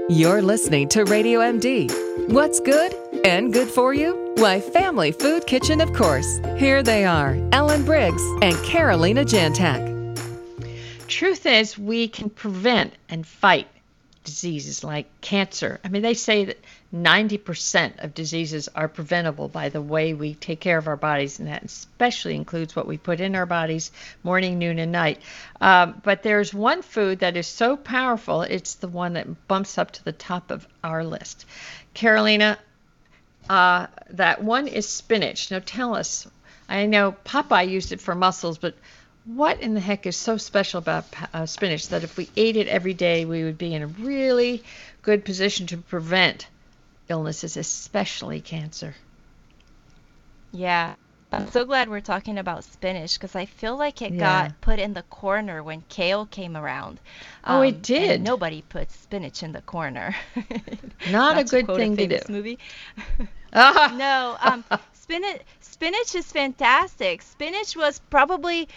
You're listening to Radio MD. What's good and good for you? Why, Family Food Kitchen, of course. Here they are, Ellen Briggs and Carolina Jantak. Truth is, we can prevent and fight diseases like cancer. I mean, they say that 90% of diseases are preventable by the way we take care of our bodies, and that especially includes what we put in our bodies morning, noon, and night. But there's one food that is so powerful, it's the one that bumps up to the top of our list. Carolina, that one is spinach. Now tell us, I know Popeye used it for muscles, but what in the heck is so special about spinach that if we ate it every day, we would be in a really good position to prevent illnesses, especially cancer? Yeah, I'm so glad we're talking about spinach because I feel like it Yeah. got put in the corner when kale came around. Oh, it And did. nobody puts spinach in the corner. Not a to good quote thing to famous do. movie. Ah, No, spinach is fantastic. Spinach was probably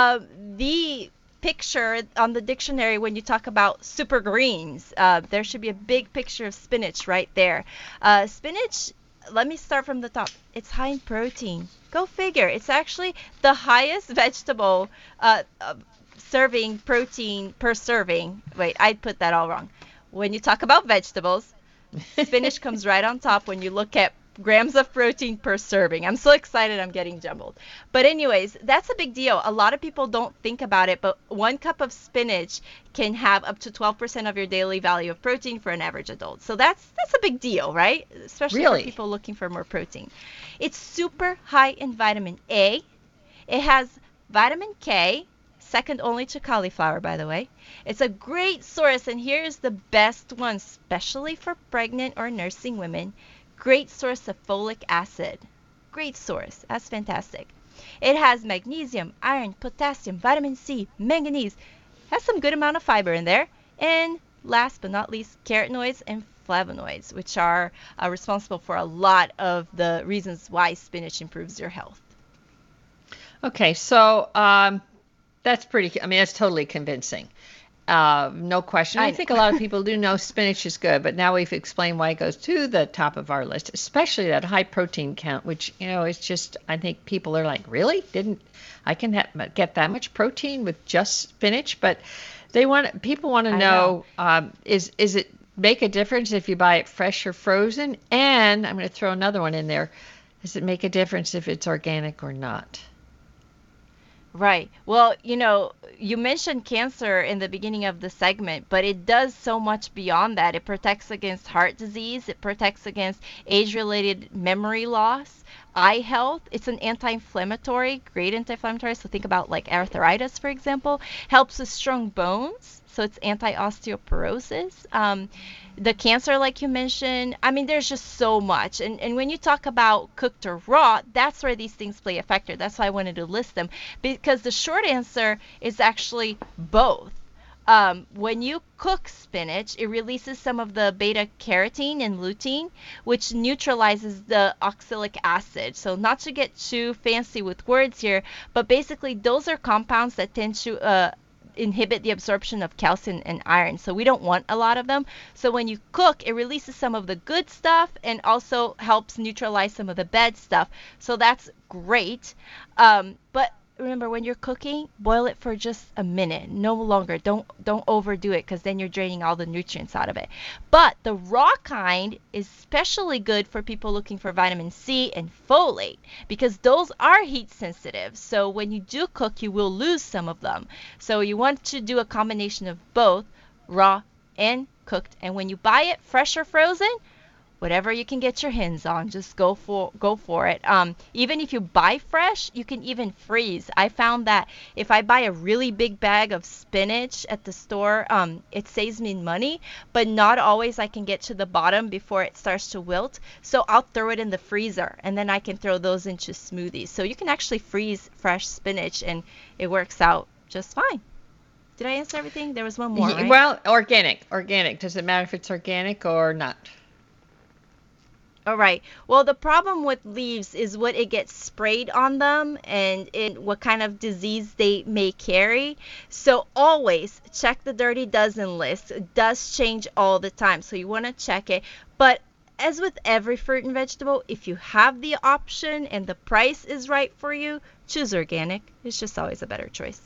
the picture on the dictionary when you talk about super greens. There should be a big picture of spinach right there. Spinach, let me start from the top. It's high in protein. Go figure. It's actually the highest vegetable serving protein per serving. Wait, I put that all wrong. When you talk about vegetables, spinach comes right on top when you look at grams of protein per serving. I'm so excited I'm getting jumbled. But anyways, that's a big deal. A lot of people don't think about it, but 1 cup of spinach can have up to 12% of your daily value of protein for an average adult. So that's a big deal, right? Especially Really? for people looking for more protein. It's super high in vitamin A. It has vitamin K, second only to cauliflower, by the way. It's a great source, and here's the best one, especially for pregnant or nursing women. Great source of folic acid. Great source. That's fantastic. It has magnesium, iron, potassium, vitamin C, manganese. Has some good amount of fiber in there. And last but not least, carotenoids and flavonoids, which are responsible for a lot of the reasons why spinach improves your health. okay, so that's pretty, I mean, that's totally convincing. No question. I know. think a lot of people do know spinach is good, but now we've explained why it goes to the top of our list, especially that high protein count, which, is just, I think people are like, really? I can get that much protein with just spinach? But people want to I know, is it make a difference if you buy it fresh or frozen? And I'm going to throw another one in there. Does it make a difference if it's organic or not? Right. Well, you mentioned cancer in the beginning of the segment, but it does so much beyond that. It protects against heart disease, it protects against age-related memory loss, eye health. It's an anti-inflammatory, great anti-inflammatory. So think about like arthritis, for example. Helps with strong bones. So it's anti-osteoporosis. The cancer, like you mentioned, I mean, there's just so much. And when you talk about cooked or raw, that's where these things play a factor. That's why I wanted to list them, because the short answer is actually both. When you cook spinach, it releases some of the beta carotene and lutein, which neutralizes the oxalic acid. So not to get too fancy with words here, but basically those are compounds that tend to inhibit the absorption of calcium and iron. So we don't want a lot of them. So when you cook, it releases some of the good stuff and also helps neutralize some of the bad stuff. So that's great. But remember, when you're cooking, boil it for just a minute, no longer. Don't overdo it, because then you're draining all the nutrients out of it. But the raw kind is especially good for people looking for vitamin C and folate, because those are heat sensitive. So when you do cook, you will lose some of them. So you want to do a combination of both raw and cooked. And when you buy it fresh or frozen, whatever you can get your hands on, just go for it. Even if you buy fresh, you can even freeze. I found that if I buy a really big bag of spinach at the store, it saves me money, but not always I can get to the bottom before it starts to wilt. So I'll throw it in the freezer, and then I can throw those into smoothies. So you can actually freeze fresh spinach, and it works out just fine. Did I answer everything? There was one more, right? Well, organic. Does it matter if it's organic or not? All right. Well, the problem with leaves is what it gets sprayed on them and what kind of disease they may carry. So always check the Dirty Dozen list. It does change all the time, so you want to check it. But as with every fruit and vegetable, if you have the option and the price is right for you, choose organic. It's just always a better choice.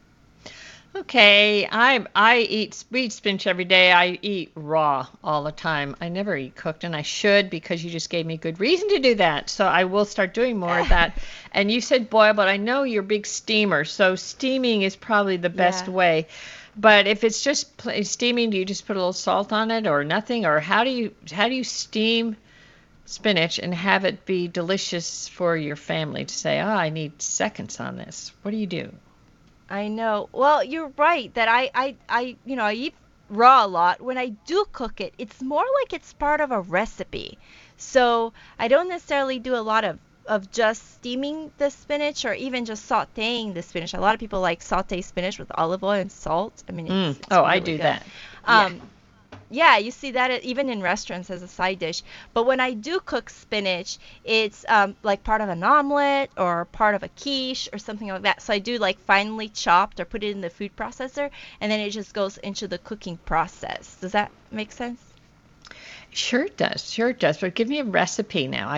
Okay, we eat spinach every day. I eat raw all the time. I never eat cooked, and I should, because you just gave me good reason to do that. So I will start doing more of that. And you said boil, but I know you're a big steamer, so steaming is probably the best way. But if it's just steaming, do you just put a little salt on it or nothing? Or how do you steam spinach and have it be delicious for your family to say, I need seconds on this? What do you do? I know. Well, you're right that I eat raw a lot. When I do cook it, it's more like it's part of a recipe. So I don't necessarily do a lot of just steaming the spinach or even just sautéing the spinach. A lot of people like sauté spinach with olive oil and salt. I mean, it's really I do good. that. Yeah, you see that even in restaurants as a side dish. But when I do cook spinach, it's like part of an omelet or part of a quiche or something like that. So I do like finely chopped or put it in the food processor, and then it just goes into the cooking process. Does that make sense? Sure it does. But give me a recipe now.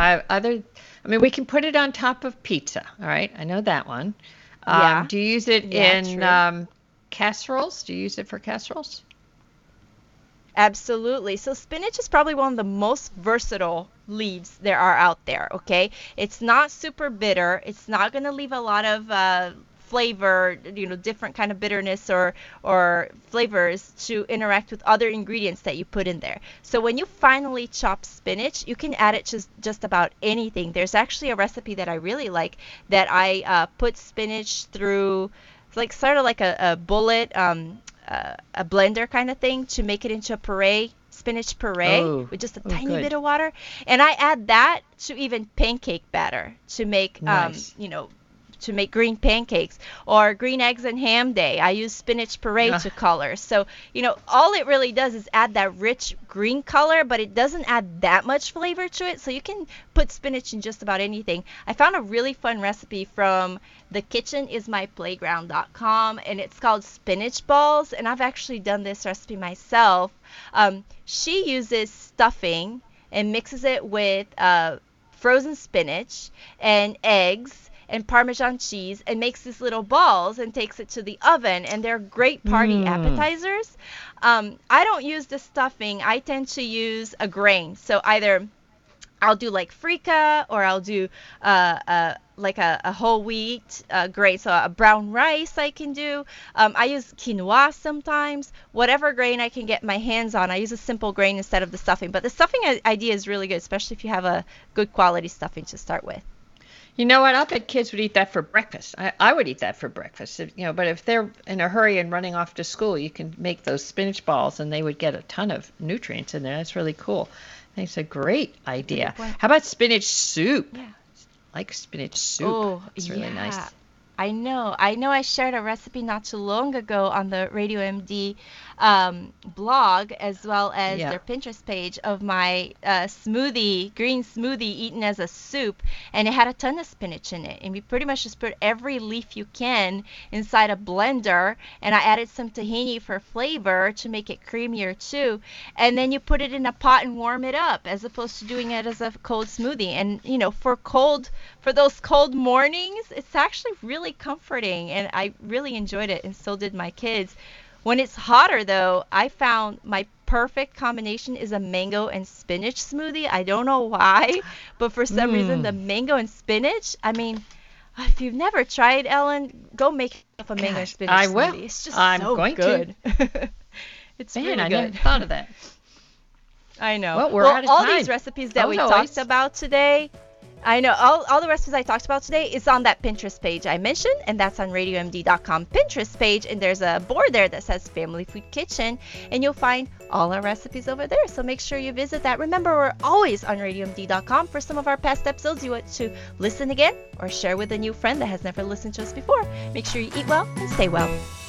We can put it on top of pizza. All right, I know that one. Yeah. Do you use it in casseroles? Do you use it for casseroles? Absolutely. So spinach is probably one of the most versatile leaves there are out there, okay? It's not super bitter. It's not going to leave a lot of flavor, different kind of bitterness or flavors to interact with other ingredients that you put in there. So when you finally chop spinach, you can add it to just about anything. There's actually a recipe that I really like that I put spinach through, like sort of like a bullet, a blender kind of thing to make it into a puree, spinach puree with just a tiny bit of water. And I add that to even pancake batter to make, nice. To make green pancakes or green eggs and ham day. I use spinach puree to color. So, all it really does is add that rich green color, but it doesn't add that much flavor to it. So you can put spinach in just about anything. I found a really fun recipe from thekitchenismyplayground.com, and it's called spinach balls. And I've actually done this recipe myself. She uses stuffing and mixes it with frozen spinach and eggs and Parmesan cheese and makes these little balls and takes it to the oven, and they're great party appetizers. I don't use the stuffing. I tend to use a grain. So either I'll do like freekeh or I'll do like a whole wheat grain. So a brown rice I can do. I use quinoa sometimes. Whatever grain I can get my hands on. I use a simple grain instead of the stuffing. But the stuffing idea is really good, especially if you have a good quality stuffing to start with. You know what? I bet kids would eat that for breakfast. I would eat that for breakfast. But if they're in a hurry and running off to school, you can make those spinach balls, and they would get a ton of nutrients in there. That's really cool. I think it's a great idea. How about spinach soup? Yeah. I like spinach soup. Oh, it's really nice. I know. I shared a recipe not too long ago on the Radio MD blog, as well as their Pinterest page, of my green smoothie eaten as a soup, and it had a ton of spinach in it. And we pretty much just put every leaf you can inside a blender, and I added some tahini for flavor to make it creamier too. And then you put it in a pot and warm it up, as opposed to doing it as a cold smoothie. And for those cold mornings, it's actually really comforting, and I really enjoyed it, and so did my kids. When it's hotter, though, I found my perfect combination is a mango and spinach smoothie. I don't know why, but for some reason, the mango and spinach, I mean, if you've never tried, Ellen, go make a mango and spinach I smoothie. will. It's just I'm so going good. It's Man, really I good. never thought of that. I know. Well, we're out of all time. these recipes that we always. talked about today, I know, all the recipes I talked about today is on that Pinterest page I mentioned, and that's on RadioMD.com Pinterest page, and there's a board there that says Family Food Kitchen, and you'll find all our recipes over there, so make sure you visit that. Remember, we're always on RadioMD.com for some of our past episodes you want to listen again or share with a new friend that has never listened to us before. Make sure you eat well and stay well.